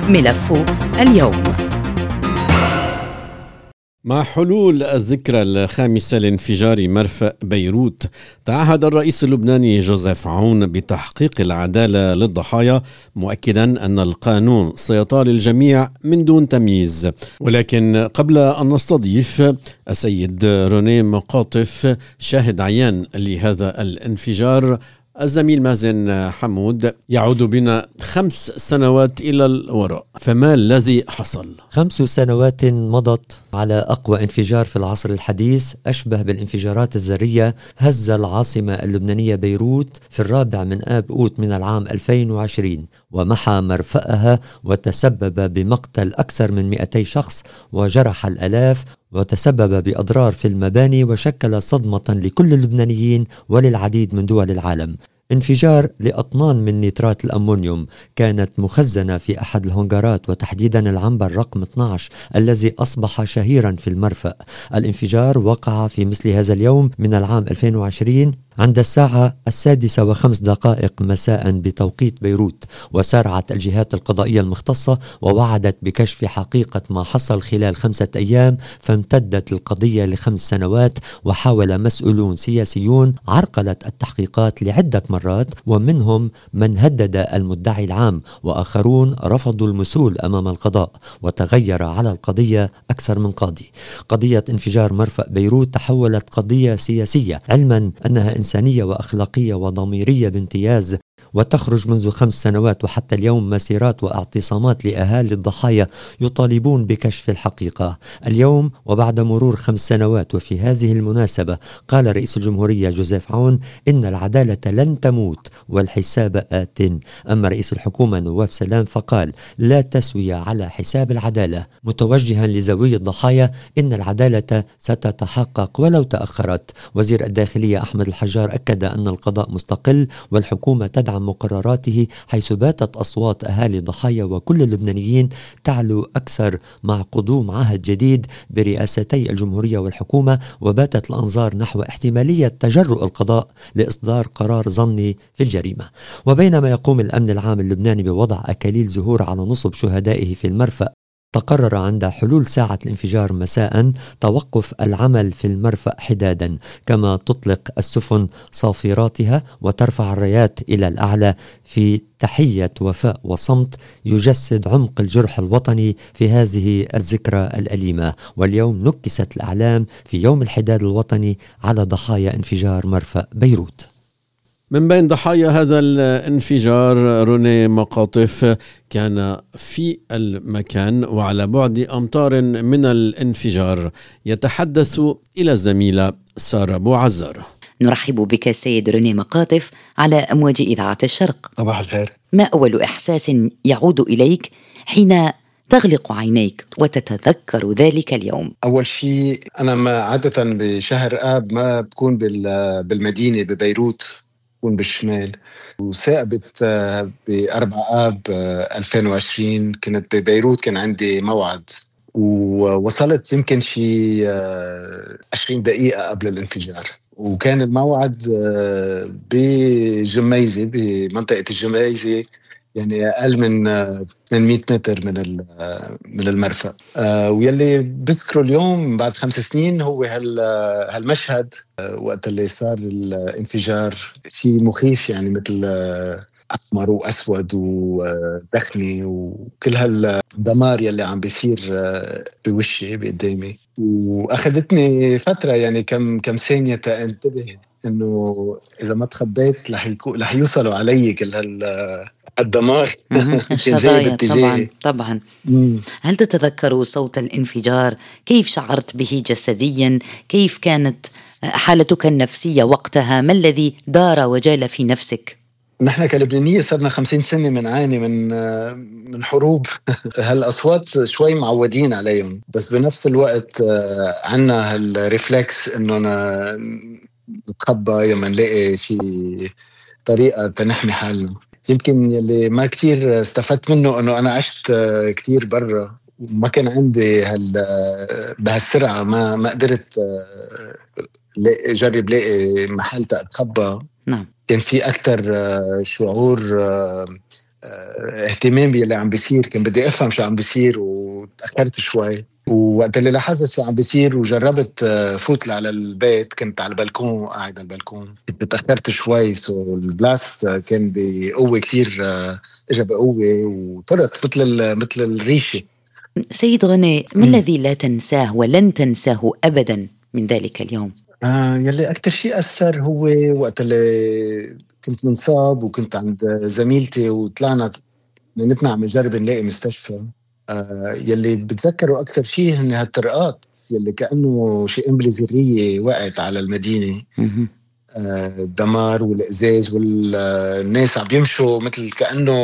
ملف اليوم. مع حلول الذكرى الخامسة لانفجار مرفأ بيروت، تعهد الرئيس اللبناني جوزيف عون بتحقيق العدالة للضحايا، مؤكدا أن القانون سيطال الجميع من دون تمييز. ولكن قبل أن نستضيف السيد روني مقاطف شاهد عيان لهذا الانفجار، الزميل مازن حمود يعود بنا 5 سنوات إلى الوراء، فما الذي حصل؟ 5 سنوات مضت على أقوى انفجار في العصر الحديث، أشبه بالانفجارات الذرية، هز العاصمة اللبنانية بيروت في 4 آب أوت من العام 2020 ومحى مرفأها وتسبب بمقتل أكثر من 200 شخص وجرح الآلاف، وتسبب بأضرار في المباني وشكل صدمة لكل اللبنانيين وللعديد من دول العالم. انفجار لأطنان من نيترات الأمونيوم كانت مخزنة في أحد الهنجرات، وتحديدا العنبر رقم 12 الذي أصبح شهيرا في المرفأ. الانفجار وقع في مثل هذا اليوم من العام 2020 عند الساعة 6:05 مساء بتوقيت بيروت، وسارعت الجهات القضائية المختصة ووعدت بكشف حقيقة ما حصل خلال 5 أيام، فامتدت القضية ل5 سنوات، وحاول مسؤولون سياسيون عرقلة التحقيقات لعدة مرات، ومنهم من هدد المدعي العام، وآخرون رفضوا المثول أمام القضاء، وتغير على القضية أكثر من قاضي. قضية انفجار مرفأ بيروت تحولت قضية سياسية، علما أنها إنسانية وأخلاقية وضميرية بامتياز، وتخرج منذ 5 سنوات وحتى اليوم مسيرات واعتصامات لأهالي الضحايا يطالبون بكشف الحقيقة. اليوم وبعد مرور 5 سنوات وفي هذه المناسبة قال رئيس الجمهورية جوزيف عون إن العدالة لن تموت والحساب آت. أما رئيس الحكومة نواف سلام فقال لا تسوية على حساب العدالة، متوجها لذوي الضحايا إن العدالة ستتحقق ولو تأخرت. وزير الداخلية أحمد الحجار أكد أن القضاء مستقل والحكومة تدعم مقرراته، حيث باتت أصوات أهالي الضحايا وكل اللبنانيين تعلو أكثر مع قدوم عهد جديد برئاستي الجمهورية والحكومة، وباتت الأنظار نحو احتمالية تجرؤ القضاء لإصدار قرار ظني في الجريمة. وبينما يقوم الأمن العام اللبناني بوضع أكاليل زهور على نصب شهدائه في المرفأ، تقرر عند حلول ساعة الانفجار مساء توقف العمل في المرفأ حدادا، كما تطلق السفن صافراتها وترفع الرايات إلى الأعلى في تحية وفاء وصمت يجسد عمق الجرح الوطني في هذه الذكرى الأليمة. واليوم نكست الأعلام في يوم الحداد الوطني على ضحايا انفجار مرفأ بيروت. من بين ضحايا هذا الانفجار روني مقاطف كان في المكان وعلى بعد أمتار من الانفجار. يتحدث إلى الزميلة سارة بوعزار. نرحب بك سيد روني مقاطف على أمواج إذاعة الشرق. صباح الخير. ما أول إحساس يعود إليك حين تغلق عينيك وتتذكر ذلك اليوم؟ أول شيء أنا ما عادة بشهر آب ما بكون بالمدينة ببيروت، بكون بالشمال، وثاقبت ب4 آب 2020 كنت ببيروت، كان عندي موعد ووصلت يمكن شيء 20 دقيقة قبل الانفجار، وكان الموعد بجميزة، بمنطقة الجميزة، يعني أقل من 800 متر من المرفأ. ويلي بذكره اليوم بعد 5 سنين هو هالمشهد وقت اللي صار الانفجار، شيء مخيف، يعني مثل أحمر وأسود ودخني وكل هالدمار يلي عم بيصير بوشي بقدامي. وأخذتني فترة، يعني كم ثانية تنتبه إنه إذا ما تخبيت رح يوصلوا علي كل الدمار. الشظايا طبعا. هل تتذكر صوت الانفجار؟ كيف شعرت به جسديا؟ كيف كانت حالتك النفسية وقتها؟ ما الذي دار وجال في نفسك؟ نحن كلبنانية صرنا 50 سنة بنعاني من حروب. هالأصوات شوي معودين عليهم، بس بنفس الوقت عنا هالريفلكس إنه نتخبى لما نلاقي شيء طريقة تنحمي حالنا. يمكن اللي ما كتير استفدت منه انه انا عشت كتير برا، وما كان عندي بهالسرعة ما قدرت جرب لاقي محل تتخبى. نعم. كان في اكتر شعور اهتمام باللي عم بيصير، كان بدي افهم شو عم بيصير وتاخرت شوي. ووقت اللي لاحظت شو عم بيصير وجربت فوت على البيت، كنت على البلكون، قاعد على البلكون، كنت تاخرت شوي. سو البلاست كان بقوه كتير، اجى بقوه وطرت مثل الريشه. سيد غني، ما الذي لا تنساه ولن تنساه أبدا من ذلك اليوم؟ يلي أكتر شيء أثر هو وقت اللي كنت منصاب وكنت عند زميلتي وطلعنا نتنا عم نجرب نلاقي مستشفى. يلي بتذكره أكتر شيء هن هالطرقات يلي كأنه شيء قنبلة ذرية وقعت على المدينة. الدمار والإزاز والناس عم يمشوا مثل كأنه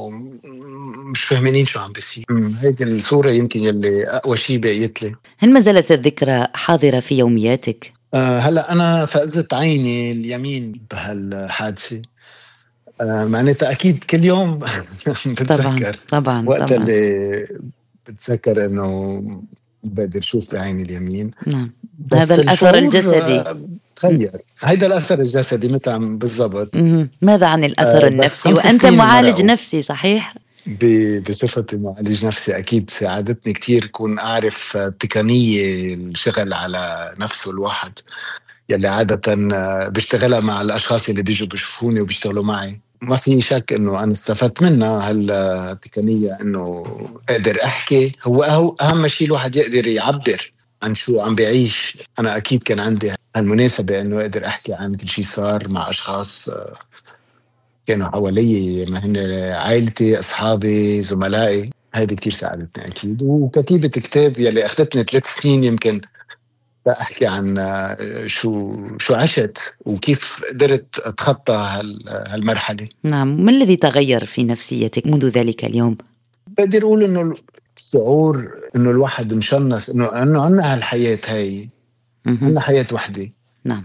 مش فاهمين شو عم بيصير. هيدي الصورة يمكن يلي أقوى شيء بقيت لي. هل ما زالت الذكرى حاضرة في يومياتك؟ هلأ أنا فقدت عيني اليمين بهالحادثة. معناتها أكيد كل يوم بتذكر. طبعا وقت اللي بتذكر إنه بقدر أشوف بعيني اليمين. نعم. هذا الأثر الجسدي تغير. هيدا الأثر الجسدي مثل بالضبط. ماذا عن الأثر النفسي؟ وأنت معالج نفسي صحيح؟ بصفتي معالج نفسي أكيد ساعدتني كتير كون أعرف تقنية الشغل على نفسه الواحد يلي عادة بشتغلها مع الأشخاص اللي بيجوا بيشوفوني وبيشتغلوا معي. ما في شك إنه أنا استفدت منها هالتقنية، إنه أقدر أحكي. هو أهم شيء الواحد يقدر يعبر عن شو عم بيعيش. أنا أكيد كان عندي هالمناسبة إنه أقدر أحكي عن مثل شيء صار مع أشخاص كانوا حوالي، ما هن عائلتي، أصحابي، زملائي. هيدي كتير ساعدتني أكيد. وكتيبة كتاب يلي أخذتني 3 سنين يمكن أحكي عن شو عشت وكيف قدرت أتخطى هالمرحلة. نعم. ما الذي تغير في نفسيتك منذ ذلك اليوم؟ بقدر أقول إنه الشعور إنه الواحد مشنص، إنه عنا هالحياة هاي، عنا حياة وحدة. نعم.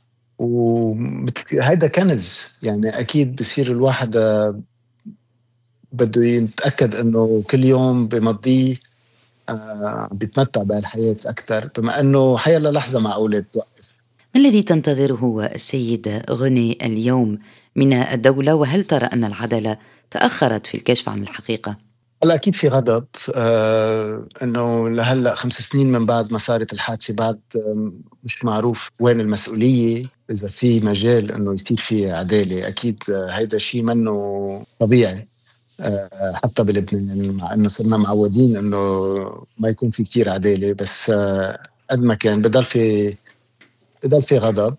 وهذا كنز يعني. أكيد بصير الواحد بده يتأكد إنه كل يوم بمضيه بيتمتع بهالحياة أكثر، بما أنه حياة للحظة معقولة توقف. ما الذي تنتظره السيد غني اليوم من الدولة؟ وهل ترى أن العدالة تأخرت في الكشف عن الحقيقة؟ هلا أكيد في غضب. أنه لهلأ 5 سنين من بعد ما صارت الحادثة بعد مش معروف وين المسؤولية، إذا في مجال أنه يصير في عدالة. أكيد هيدا شيء منه طبيعي حتى بلبنان، مع أنه صرنا معودين أنه ما يكون في كتير عدالة. بس قد ما كان بضل في غضب.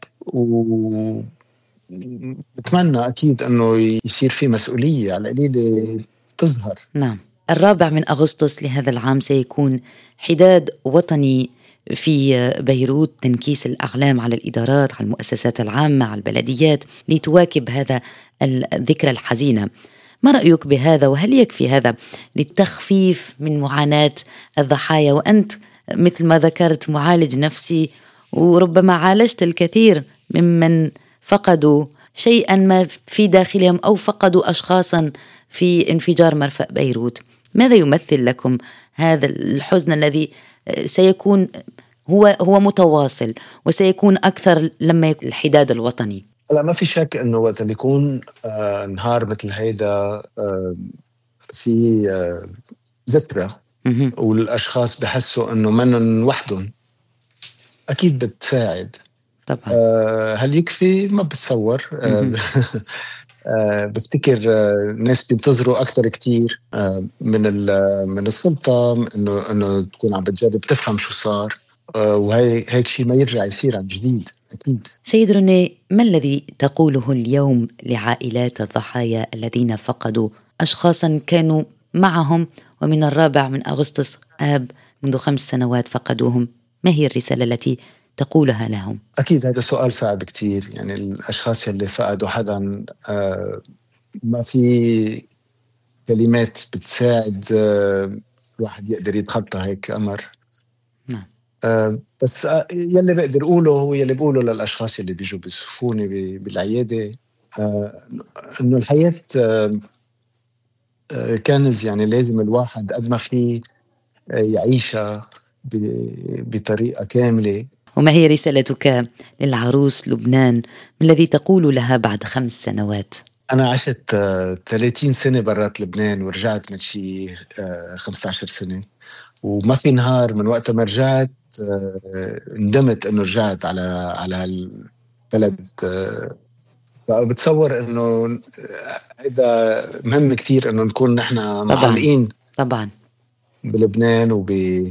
بتمنى أكيد أنه يصير في مسؤولية على القليلة تظهر. نعم. 4 أغسطس لهذا العام سيكون حداد وطني في بيروت، تنكيس الأعلام على الإدارات، على المؤسسات العامة، على البلديات، لتواكب هذا الذكرى الحزينة. ما رأيك بهذا؟ وهل يكفي هذا للتخفيف من معاناة الضحايا؟ وأنت مثل ما ذكرت معالج نفسي، وربما عالجت الكثير ممن فقدوا شيئا ما في داخلهم أو فقدوا أشخاصا في انفجار مرفأ بيروت. ماذا يمثل لكم هذا الحزن الذي سيكون هو متواصل وسيكون أكثر لما يكون الحداد الوطني؟ لا، ما في شك انه وقت اللي يكون نهار مثل هيدا في ذكرى والاشخاص بحسوا انه منن وحدهم، اكيد بتساعد طبعا. هل يكفي؟ ما بتصور. بفتكر الناس بينتظروا اكثر كتير من السلطه انه تكون عم بتجرب تفهم شو صار، وهيك شيء ما يرجع يصير عن جديد. أكيد. سيد رني، ما الذي تقوله اليوم لعائلات الضحايا الذين فقدوا أشخاصا كانوا معهم، ومن 4 أغسطس آب منذ 5 سنوات فقدوهم؟ ما هي الرسالة التي تقولها لهم؟ أكيد هذا سؤال صعب كتير. يعني الأشخاص اللي فقدوا حدا ما في كلمات بتساعد الواحد يقدر يتخطى هيك أمر. نعم. بس يلي بقدر أقوله هو يلي بقوله للأشخاص اللي بيجوا بيشوفوني بالعيادة، إنه الحياة كنز. يعني لازم الواحد قد ما فيه يعيشها بطريقة كاملة. وما هي رسالتك للعروس لبنان؟ ما الذي تقول لها بعد 5 سنوات؟ أنا عشت 30 سنة برات لبنان ورجعت من شي 15 سنة، وما في نهار من وقت ما رجعت ندمت إنه رجعت على هالبلد. فبتصور إنه هذا مهم كتير إنه نكون نحن معلقين طبعا بلبنان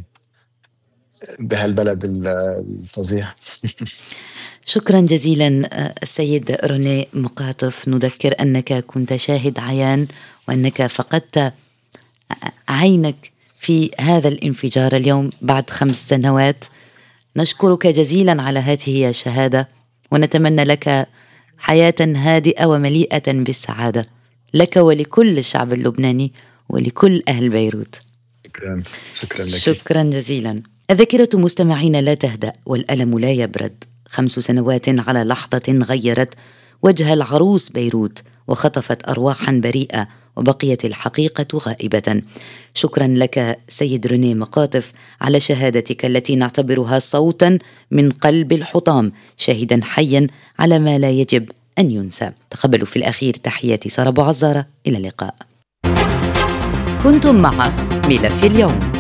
بهالبلد الفظيع. شكرا جزيلا السيد روني مقاطف. نذكر أنك كنت شاهد عيان وأنك فقدت عينك في هذا الانفجار اليوم بعد 5 سنوات. نشكرك جزيلا على هذه الشهادة ونتمنى لك حياة هادئة ومليئة بالسعادة لك ولكل الشعب اللبناني ولكل أهل بيروت. شكرا لك. شكرا جزيلا. الذاكرة مستمعين لا تهدأ والألم لا يبرد. 5 سنوات على لحظة غيرت وجه العروس بيروت وخطفت أرواحا بريئة وبقيت الحقيقة غائبة. شكرا لك سيد روني مقاطف على شهادتك التي نعتبرها صوتا من قلب الحطام، شاهدا حيا على ما لا يجب أن ينسى. تقبلوا في الأخير تحياتي سارة أبو عزارة. إلى اللقاء. كنتم مع ملف اليوم.